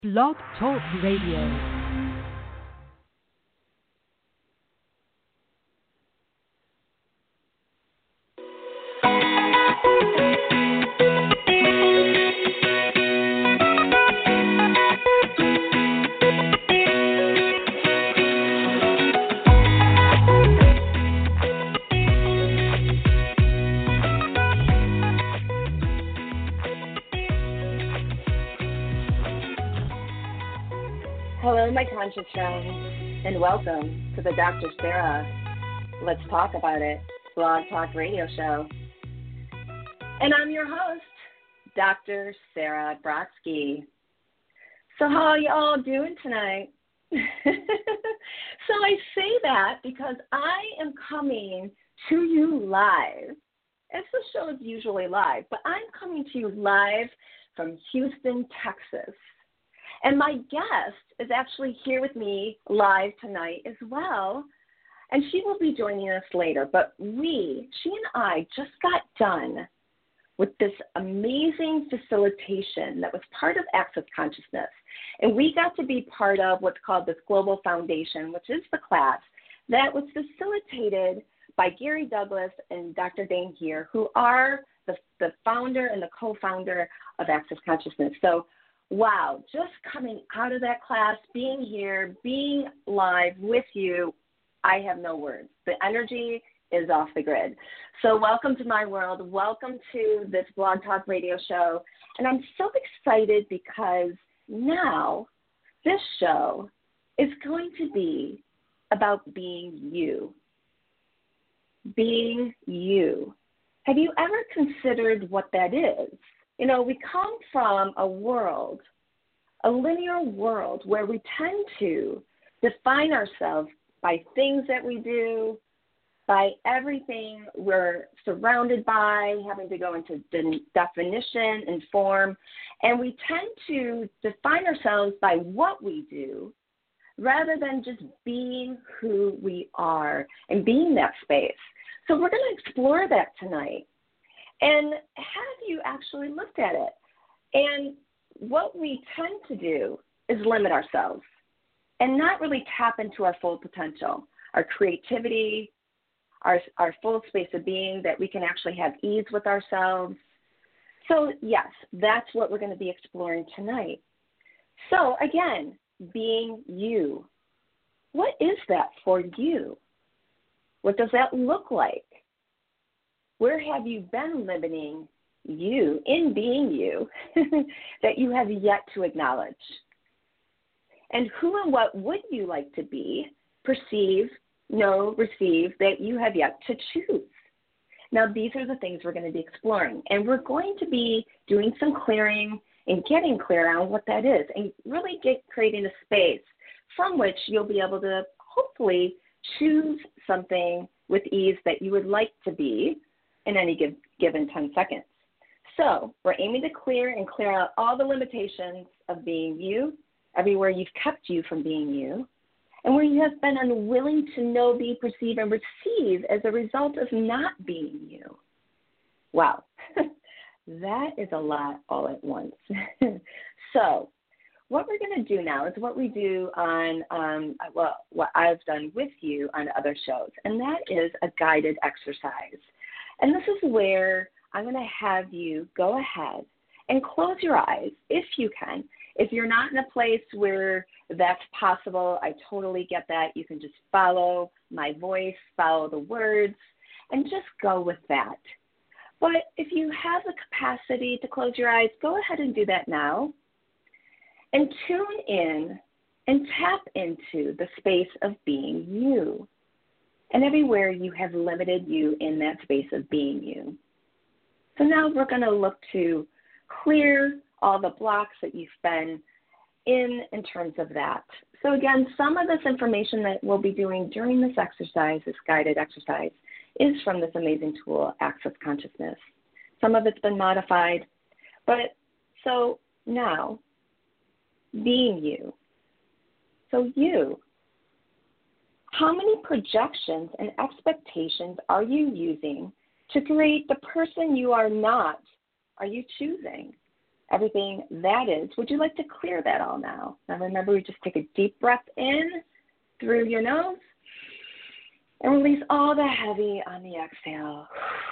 Blog Talk Radio. Hello, my conscious friends, and welcome to the Dr. Sarah Let's Talk About It Blog Talk Radio Show. And I'm your host, Dr. Sarah Brodsky. So how are you all doing tonight? So I say that because I am coming to you live, as the show is usually live, but I'm coming to you live from Houston, Texas. And my guest is actually here with me live tonight as well, and she will be joining us later. But she and I just got done with this amazing facilitation that was part of Access Consciousness. And we got to be part of what's called this Global Foundation, which is the class that was facilitated by Gary Douglas and Dr. Dane here, who are the founder and the co-founder of Access Consciousness. So wow, just coming out of that class, being here, being live with you, I have no words. The energy is off the grid. So welcome to my world. Welcome to this Blog Talk Radio show. And I'm so excited because now this show is going to be about being you. Being you. Have you ever considered what that is? You know, we come from a world, a linear world, where we tend to define ourselves by things that we do, by everything we're surrounded by, having to go into definition and form. And we tend to define ourselves by what we do rather than just being who we are and being that space. So we're going to explore that tonight. And have you actually looked at it? And what we tend to do is limit ourselves and not really tap into our full potential, our creativity, our full space of being, that we can actually have ease with ourselves. So yes, that's what we're going to be exploring tonight. So again, being you. What is that for you? What does that look like? Where have you been limiting you in being you that you have yet to acknowledge? And who and what would you like to be, perceive, know, receive that you have yet to choose? Now, these are the things we're going to be exploring. And we're going to be doing some clearing and getting clear on what that is and really creating a space from which you'll be able to hopefully choose something with ease that you would like to be in any given 10 seconds. So we're aiming to clear out all the limitations of being you, everywhere you've kept you from being you, and where you have been unwilling to know, be, perceive, and receive as a result of not being you. Wow, that is a lot all at once. So what we're going to do now is what we do on, what I've done with you on other shows, and that is a guided exercise. And this is where I'm going to have you go ahead and close your eyes if you can. If you're not in a place where that's possible, I totally get that. You can just follow my voice, follow the words, and just go with that. But if you have the capacity to close your eyes, go ahead and do that now. And tune in and tap into the space of being you. And everywhere you have limited you in that space of being you. So now we're going to look to clear all the blocks that you've been in terms of that. So again, some of this information that we'll be doing during this exercise, this guided exercise, is from this amazing tool, Access Consciousness. Some of it's been modified. But so now, being you. So you. How many projections and expectations are you using to create the person you are not? Are you choosing everything that is, would you like to clear that all now? Now remember, we just take a deep breath in through your nose and release all the heavy on the exhale.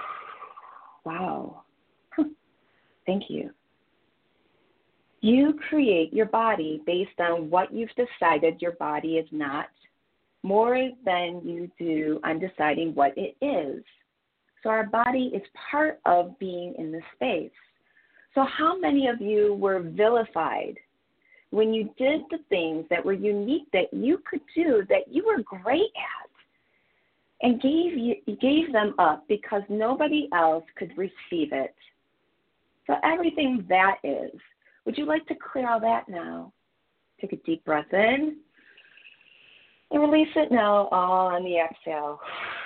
Wow. Thank you. You create your body based on what you've decided your body is not, more than you do on deciding what it is. So our body is part of being in this space. So how many of you were vilified when you did the things that were unique that you could do, that you were great at, and gave them up because nobody else could receive it? So everything that is, would you like to clear all that now? Take a deep breath in and release it now all on the exhale.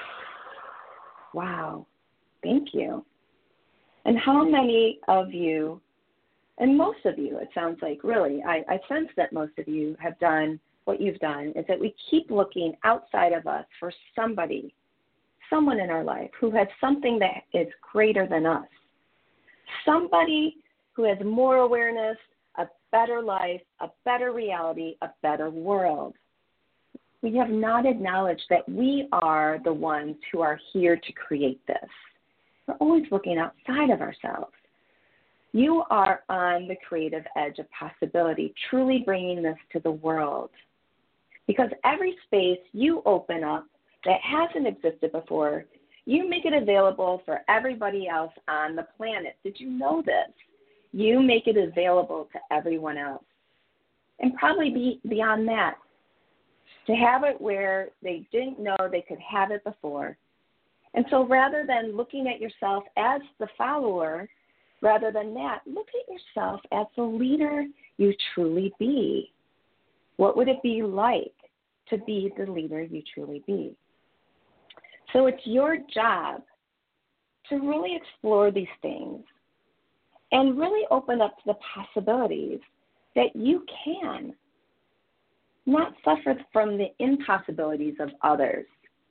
Wow. Thank you. And how many of you, and most of you, it sounds like, really, I sense that most of you have done what you've done, is that we keep looking outside of us for somebody, someone in our life who has something that is greater than us, somebody who has more awareness, a better life, a better reality, a better world. We have not acknowledged that we are the ones who are here to create this. We're always looking outside of ourselves. You are on the creative edge of possibility, truly bringing this to the world. Because every space you open up that hasn't existed before, you make it available for everybody else on the planet. Did you know this? You make it available to everyone else. And probably beyond that, to have it where they didn't know they could have it before. And so rather than looking at yourself as the follower, rather than that, look at yourself as the leader you truly be. What would it be like to be the leader you truly be? So it's your job to really explore these things and really open up to the possibilities that you can, not suffer from the impossibilities of others.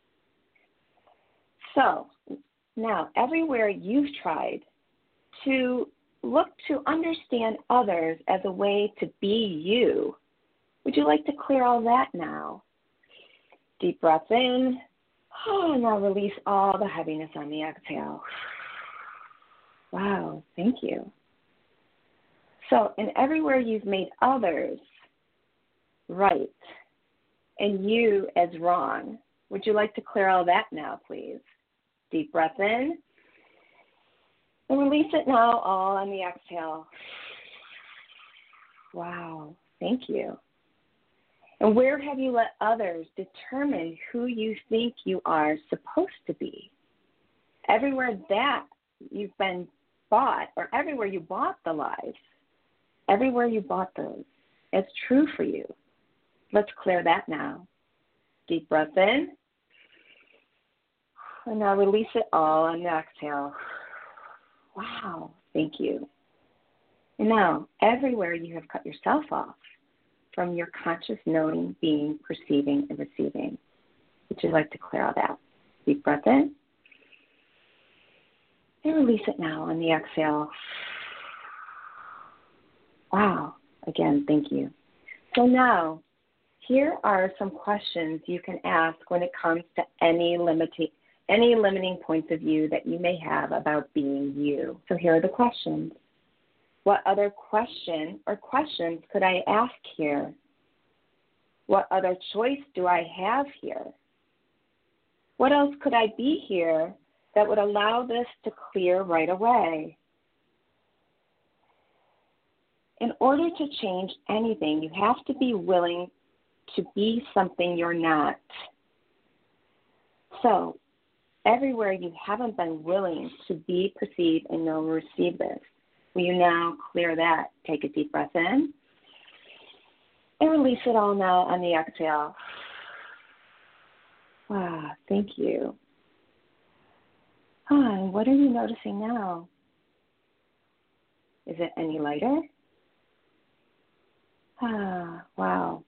So now, everywhere you've tried to look to understand others as a way to be you, would you like to clear all that now? Deep breath in. And now release all the heaviness on the exhale. Wow, thank you. So, and everywhere you've made others right and you as wrong, would you like to clear all that now, please? Deep breath in. And release it now all on the exhale. Wow, thank you. And where have you let others determine who you think you are supposed to be? Everywhere that you've been bought, or everywhere you bought the lies, everywhere you bought those, it's true for you. Let's clear that now. Deep breath in. And now release it all on the exhale. Wow, thank you. And now, everywhere you have cut yourself off from your conscious knowing, being, perceiving, and receiving, would you like to clear all that? Deep breath in. And release it now on the exhale. Wow. Again, thank you. So now, here are some questions you can ask when it comes to any limiting points of view that you may have about being you. So here are the questions. What other question or questions could I ask here? What other choice do I have here? What else could I be here that would allow this to clear right away? In order to change anything, you have to be willing to be something you're not. So, everywhere you haven't been willing to be, perceive, and know, receive this, will you now clear that? Take a deep breath in and release it all now on the exhale. Ah, thank you. And what are you noticing now? Is it any lighter? Wow.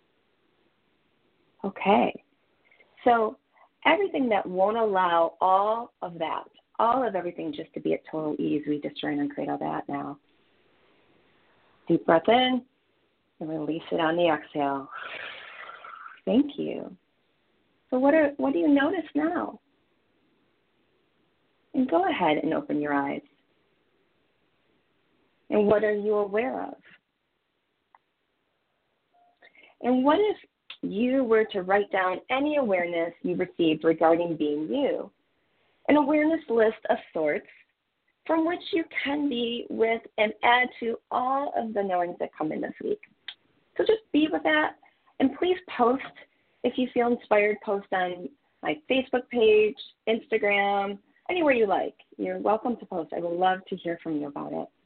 Okay. So everything that won't allow all of everything just to be at total ease, we destroy and uncreate all that now. Deep breath in and release it on the exhale. Thank you. So what do you notice now? And go ahead and open your eyes. And what are you aware of? And what if you were to write down any awareness you received regarding being you? An awareness list of sorts from which you can be with and add to all of the knowings that come in this week. So just be with that, and please post if you feel inspired. Post on my Facebook page, Instagram, anywhere you like. You're welcome to post. I would love to hear from you about it.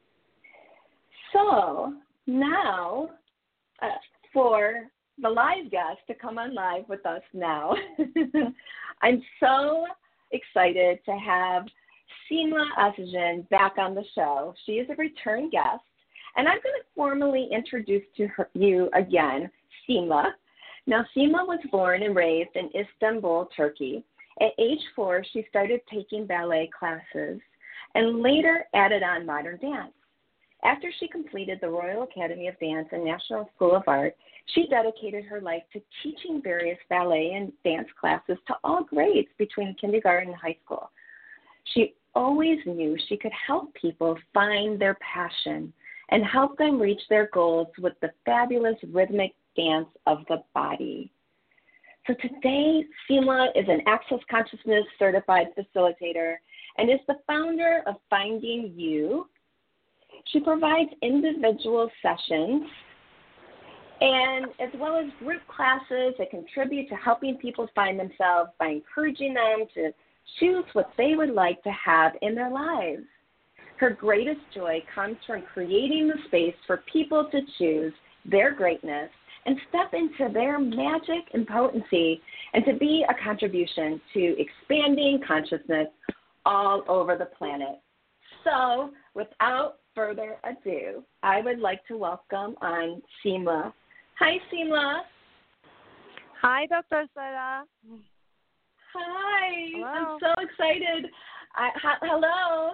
So now, for the live guest to come on live with us now, I'm so excited to have Seema Oxygen back on the show. She is a return guest, and I'm going to formally introduce to you again, Seema. Now, Seema was born and raised in Istanbul, Turkey. At age 4, she started taking ballet classes and later added on modern dance. After she completed the Royal Academy of Dance and National School of Art, she dedicated her life to teaching various ballet and dance classes to all grades between kindergarten and high school. She always knew she could help people find their passion and help them reach their goals with the fabulous rhythmic dance of the body. So today, Seema is an Access Consciousness certified facilitator and is the founder of Finding You. She provides individual sessions and as well as group classes that contribute to helping people find themselves by encouraging them to choose what they would like to have in their lives. Her greatest joy comes from creating the space for people to choose their greatness and step into their magic and potency and to be a contribution to expanding consciousness all over the planet. So without further ado, I would like to welcome on Seema. Hi, Seema. Hi, Dr. Sarah. Hi. Hello. I'm so excited. Hello.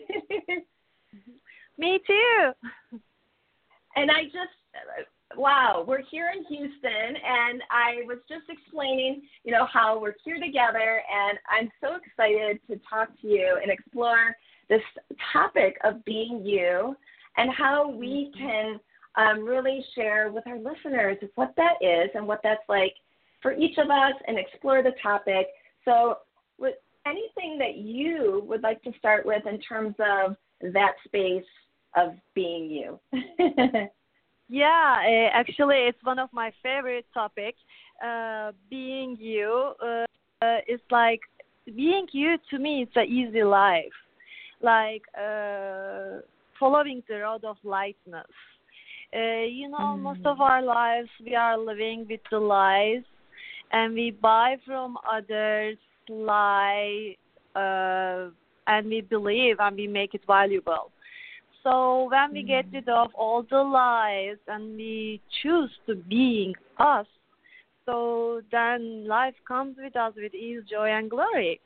Me too. And I just, wow, we're here in Houston, and I was just explaining, how we're here together, and I'm so excited to talk to you and explore this topic of being you and how we can really share with our listeners what that is and what that's like for each of us and explore the topic. So with anything that you would like to start with in terms of that space of being you? Yeah, actually, it's one of my favorite topics. Being you is like, being you to me, it's an easy life. Like following the road of lightness. Most of our lives we are living with the lies, and we buy from others lie, and we believe and we make it valuable. So when we get rid of all the lies and we choose to being us, so then life comes with us with ease, joy, and glory.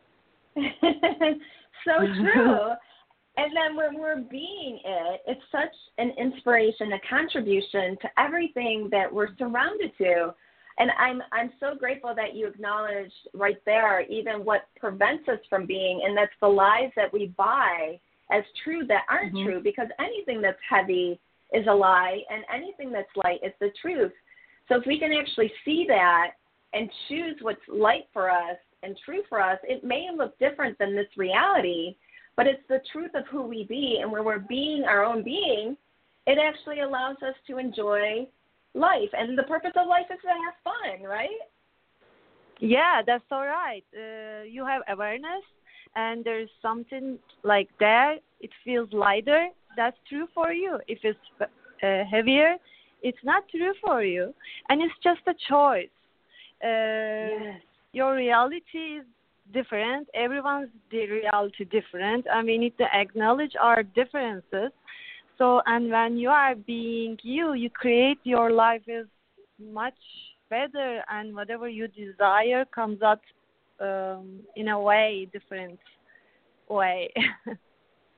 So true. And then when we're being it, it's such an inspiration, a contribution to everything that we're surrounded to. And I'm so grateful that you acknowledged right there even what prevents us from being, and that's the lies that we buy as true that aren't true, because anything that's heavy is a lie, and anything that's light is the truth. So if we can actually see that and choose what's light for us and true for us, it may look different than this reality, but it's the truth of who we be. And when we're being our own being, it actually allows us to enjoy life. And the purpose of life is to have fun, right? Yeah, that's all right. You have awareness, and there's something like there, it feels lighter, that's true for you. If it's heavier, it's not true for you. And it's just a choice. Yes. Your reality is different. Everyone's reality different, and we need to acknowledge our differences. So, and when you are being you, you create your life is much better, and whatever you desire comes out in a way, different way.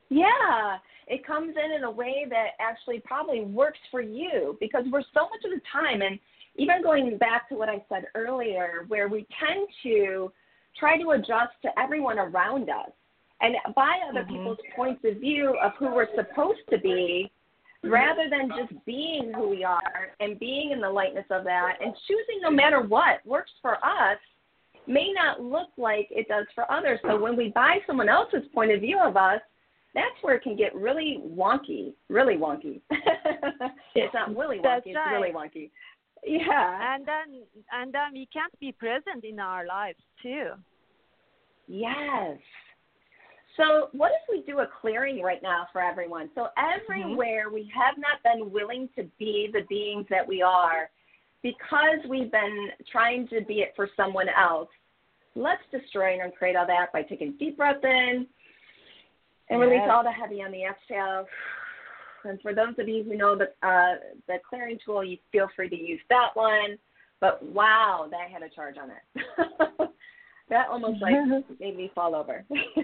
Yeah, it comes in a way that actually probably works for you because we're so much of the time, and even going back to what I said earlier, where we tend to try to adjust to everyone around us and by other people's points of view of who we're supposed to be, rather than just being who we are and being in the lightness of that and choosing no matter what works for us may not look like it does for others. So when we buy someone else's point of view of us, that's where it can get really wonky, really wonky. It's not really wonky, it's right. really wonky. Yeah. And then we can't be present in our lives too. Yes. So what if we do a clearing right now for everyone? So everywhere we have not been willing to be the beings that we are because we've been trying to be it for someone else, let's destroy and uncreate all that by taking a deep breath in and release all the heavy on the exhale. And for those of you who know the clearing tool, you feel free to use that one. But wow, that had a charge on it. That almost like made me fall over.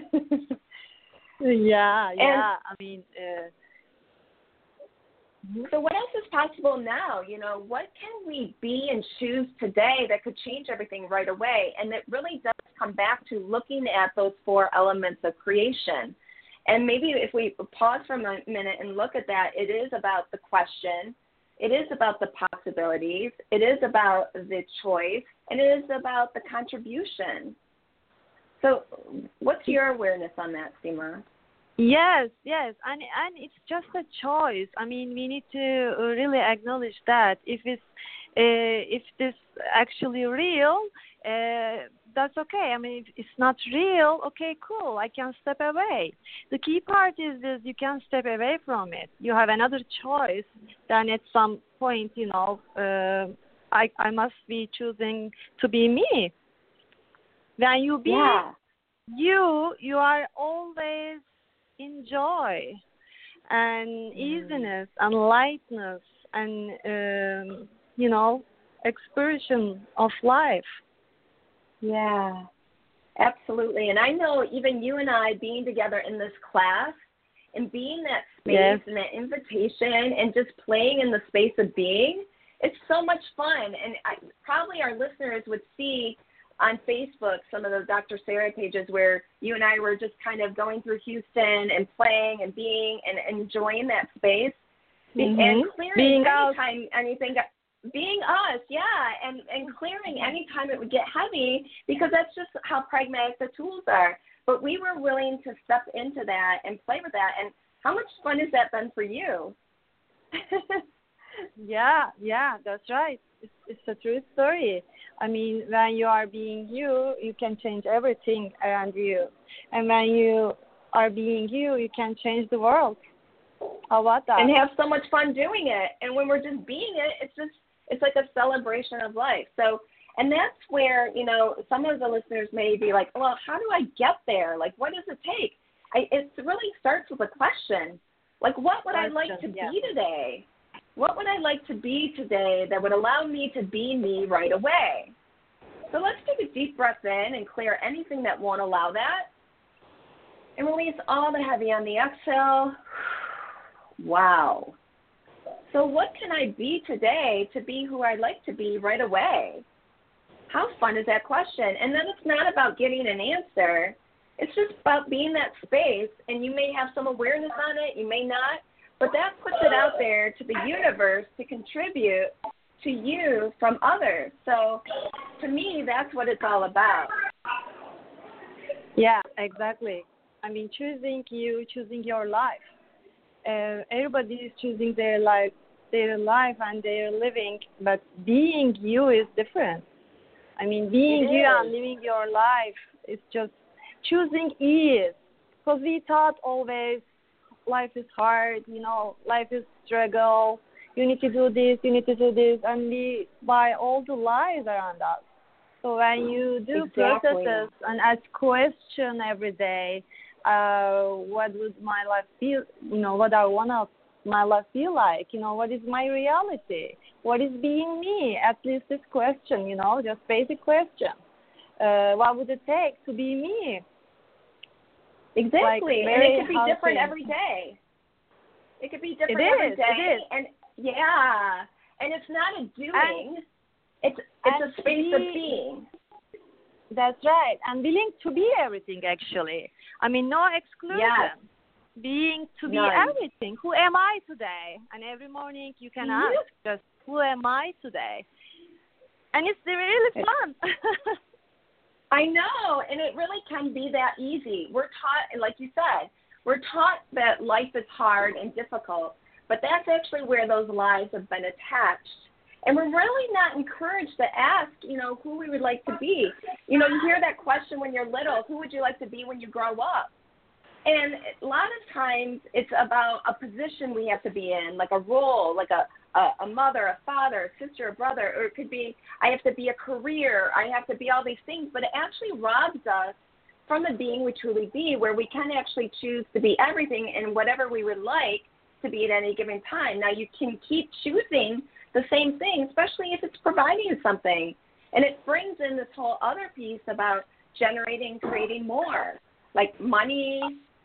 Yeah. I mean, so what else is possible now? You know, what can we be and choose today that could change everything right away? And it really does come back to looking at those 4 elements of creation. And maybe if we pause for a minute and look at that, it is about the question, it is about the possibilities, it is about the choice, and it is about the contribution. So what's your awareness on that, Seema? Yes, and it's just a choice. I mean, we need to really acknowledge that if this actually real, that's okay. I mean, if it's not real, okay, cool, I can step away. The key part is you can step away from it. You have another choice. Then at some point, you know, I must be choosing to be me. When you be you are always in joy and easiness and lightness and you know, expression of life. Yeah, absolutely. And I know even you and I being together in this class and being that space and that invitation and just playing in the space of being, it's so much fun. And probably our listeners would see on Facebook some of the Dr. Sarah pages where you and I were just kind of going through Houston and playing and being and enjoying that space and clearing anytime anything being us, and clearing anytime it would get heavy because that's just how pragmatic the tools are. But we were willing to step into that and play with that. And how much fun has that been for you? Yeah, that's right. It's a true story. I mean, when you are being you, you can change everything around you. And when you are being you, you can change the world. How about that? And have so much fun doing it. And when we're just being it, it's like a celebration of life. So, and that's where, you know, some of the listeners may be like, well, how do I get there? Like, what does it take? It really starts with a question. Like, what would I like to be today? What would I like to be today that would allow me to be me right away? So let's take a deep breath in and clear anything that won't allow that. And release all the heavy on the exhale. Wow. So what can I be today to be who I'd like to be right away? How fun is that question? And then it's not about getting an answer. It's just about being that space, and you may have some awareness on it, you may not, but that puts it out there to the universe to contribute to you from others. So to me, that's what it's all about. Yeah, exactly. I mean, choosing you, choosing your life. Everybody is choosing their life and their living, but being you is different. I mean, being you and living your life is just choosing ease. Because we thought always life is hard, you know, life is struggle. You need to do this, and we buy all the lies around us. So when you do processes and ask questions every day, what would my life feel? You know, what I want my life feel like? You know, what is my reality? What is being me? At least this question, you know, just basic question. What would it take to be me? Exactly. Like, And it very could be healthy. different every day. It could be different It every is, day. it is. And yeah. And it's not a doing. It's and a space of being. That's right. And willing to be everything, actually. I mean, no exclusion. Yes. Being to be None. everything. Who am I today? And every morning you can ask just, who am I today? And it's really fun. I know, and it really can be that easy. We're taught, and like you said, we're taught that life is hard and difficult, but that's actually where those lies have been attached. And we're really not encouraged to ask, who we would like to be. You hear that question when you're little, who would you like to be when you grow up? And a lot of times it's about a position we have to be in, like a role, like a mother, a father, a sister, a brother, or it could be I have to be a career, I have to be all these things, but it actually robs us from the being we truly be, where we can actually choose to be everything and whatever we would like to be at any given time. Now, you can keep choosing the same thing, especially if it's providing you something. And it brings in this whole other piece about generating, creating more, like money,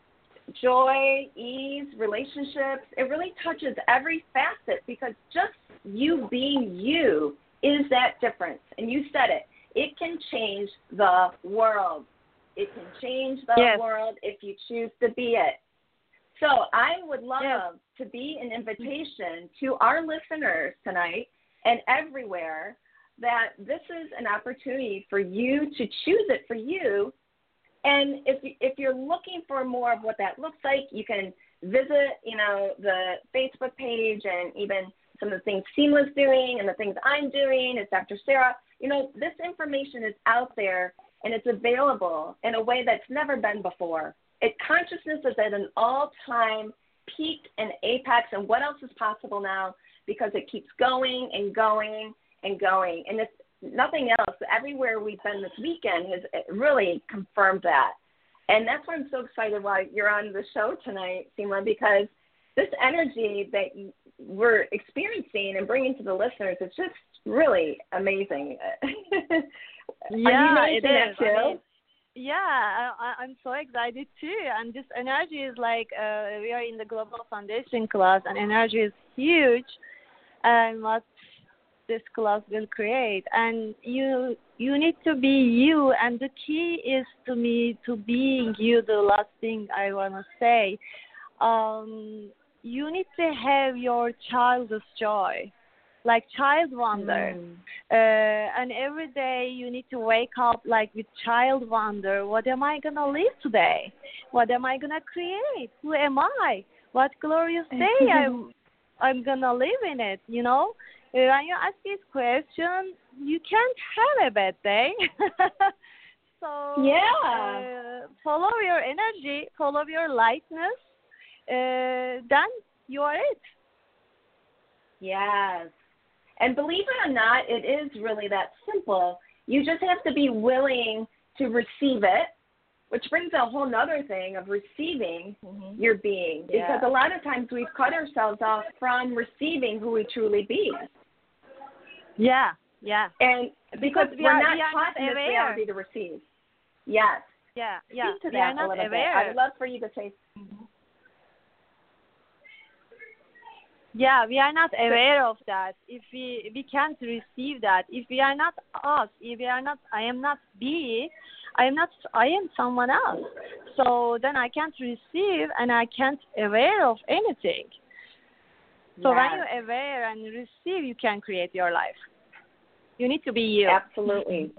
joy, ease, relationships. It really touches every facet, because just you being you is that difference. And you said it. It can change the world. It can change the world if you choose to be it. So I would love to be an invitation to our listeners tonight and everywhere that this is an opportunity for you to choose it for you. And if you're looking for more of what that looks like, you can visit, the Facebook page and even some of the things Seamless doing and the things I'm doing as Dr. Sarah. This information is out there and it's available in a way that's never been before. Consciousness is at an all-time peak and apex, and what else is possible now, because it keeps going and going and going. And if nothing else, everywhere we've been this weekend has really confirmed that. And that's why I'm so excited while you're on the show tonight, Seema, because this energy that we're experiencing and bringing to the listeners is just really amazing. Yeah, it that is. too? I'm so excited too. And this energy is like, we are in the Global Foundation class, and energy is huge. And what this class will create, and you need to be you, and the key is to being you. The last thing I want to say, you need to have your child's joy, like child wonder, and every day you need to wake up like with child wonder. What am I gonna live today? What am I gonna create? Who am I? What glorious day I'm gonna live in it, When you ask this question, you can't have a bad day. So follow your energy, follow your lightness, then you are it. Yes. And believe it or not, it is really that simple. You just have to be willing to receive it, which brings a whole nother thing of receiving your being. Because a lot of times we've cut ourselves off from receiving who we truly be. Yeah. And because we're not taught in this aware. reality to receive. Yes. Yeah. Speak to We are that not a little aware. bit. I would love for you to say. Yeah, we are not aware of that. If we can't receive that, if we are not us, if we are not, I am not B, I am someone else. So then I can't receive and I can't aware of anything. So when you're aware and receive, you can create your life. You need to be you. Absolutely.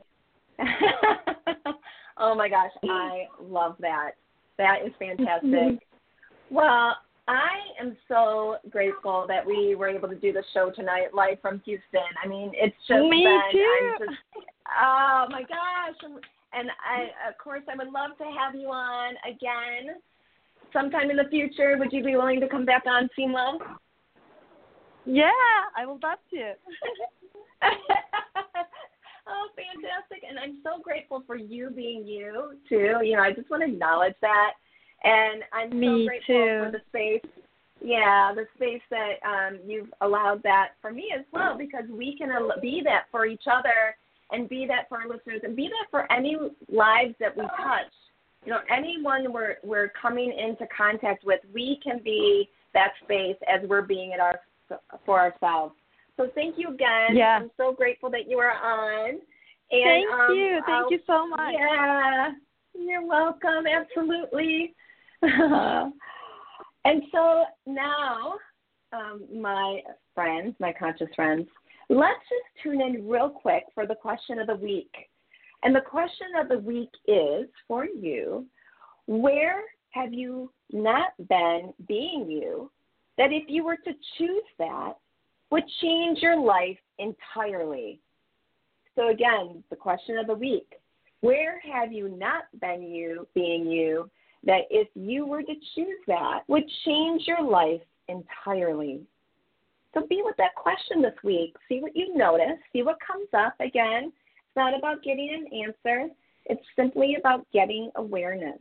Oh my gosh, I love that. That is fantastic. Well, I am so grateful that we were able to do the show tonight live from Houston. I mean, it's just Me too. Oh my gosh. And of course, I would love to have you on again sometime in the future. Would you be willing to come back on, Seema? Yeah, I will love to. Oh, fantastic. And I'm so grateful for you being you, too. I just want to acknowledge that. And I'm so grateful for the space. Yeah, the space that you've allowed that for me as well, because we can be that for each other and be that for our listeners and be that for any lives that we touch. anyone we're coming into contact with, we can be that space as we're being for ourselves. So thank you again. Yeah. I'm so grateful that you are on. And, Thank you. Thank you so much. Yeah, you're welcome. Absolutely. And so now, my friends, my conscious friends, let's just tune in real quick for the question of the week. And the question of the week is for you: where have you not been being you that if you were to choose that would change your life entirely? So again, the question of the week: where have you not been you being you that if you were to choose that would change your life entirely? So be with that question this week. See what you notice. See what comes up. Again, it's not about getting an answer. It's simply about getting awareness.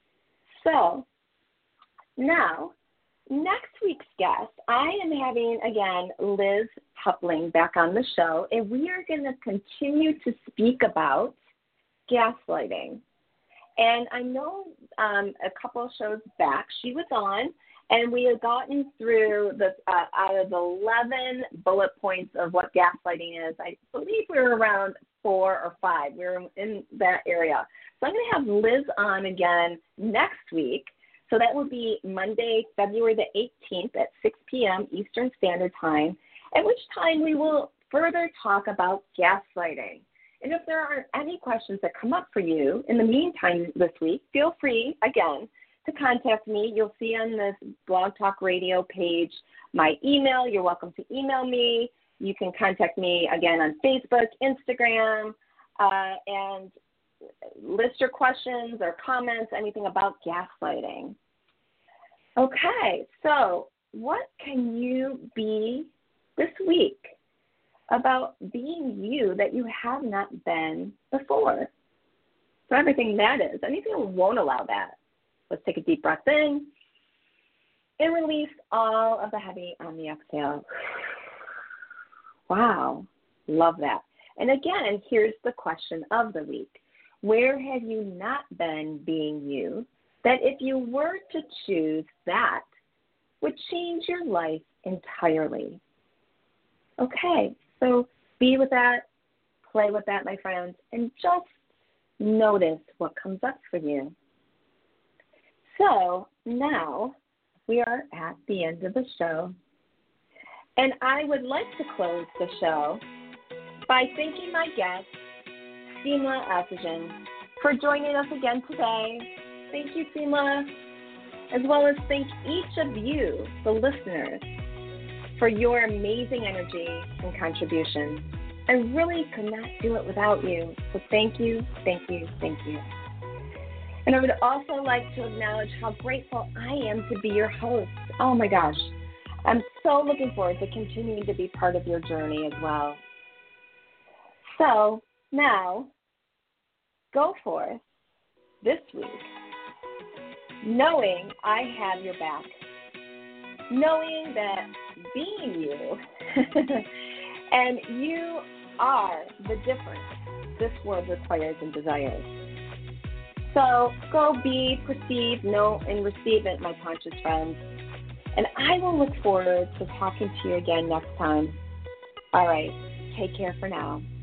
So now, next week's guest, I am having, again, Liz Hupling back on the show, and we are going to continue to speak about gaslighting. And I know a couple of shows back she was on, and we had gotten through the out of 11 bullet points of what gaslighting is. I believe we were around 4 or 5. We were in that area. So I'm going to have Liz on again next week. So that will be Monday, February the 18th at 6 p.m. Eastern Standard Time, at which time we will further talk about gaslighting. And if there are any questions that come up for you in the meantime this week, feel free, again, to contact me. You'll see on this Blog Talk Radio page my email. You're welcome to email me. You can contact me, again, on Facebook, Instagram, and list your questions or comments, anything about gaslighting. Okay, so what can you be this week about being you that you have not been before? So everything that is, anything that won't allow that. Let's take a deep breath in and release all of the heavy on the exhale. Wow, love that. And again, here's the question of the week. Where have you not been being you that if you were to choose that would change your life entirely? Okay, so be with that, play with that, my friends, and just notice what comes up for you. So now we are at the end of the show, and I would like to close the show by thanking my guest, Seema Assajan, for joining us again today. Thank you, Seema, as well as thank each of you, the listeners, for your amazing energy and contribution. I really could not do it without you, so thank you, thank you, thank you. And I would also like to acknowledge how grateful I am to be your host. Oh my gosh, I'm so looking forward to continuing to be part of your journey as well. So now, go forth this week, knowing I have your back, knowing that being you, and you are the difference this world requires and desires. So go be, perceive, know, and receive it, my conscious friends. And I will look forward to talking to you again next time. All right, take care for now.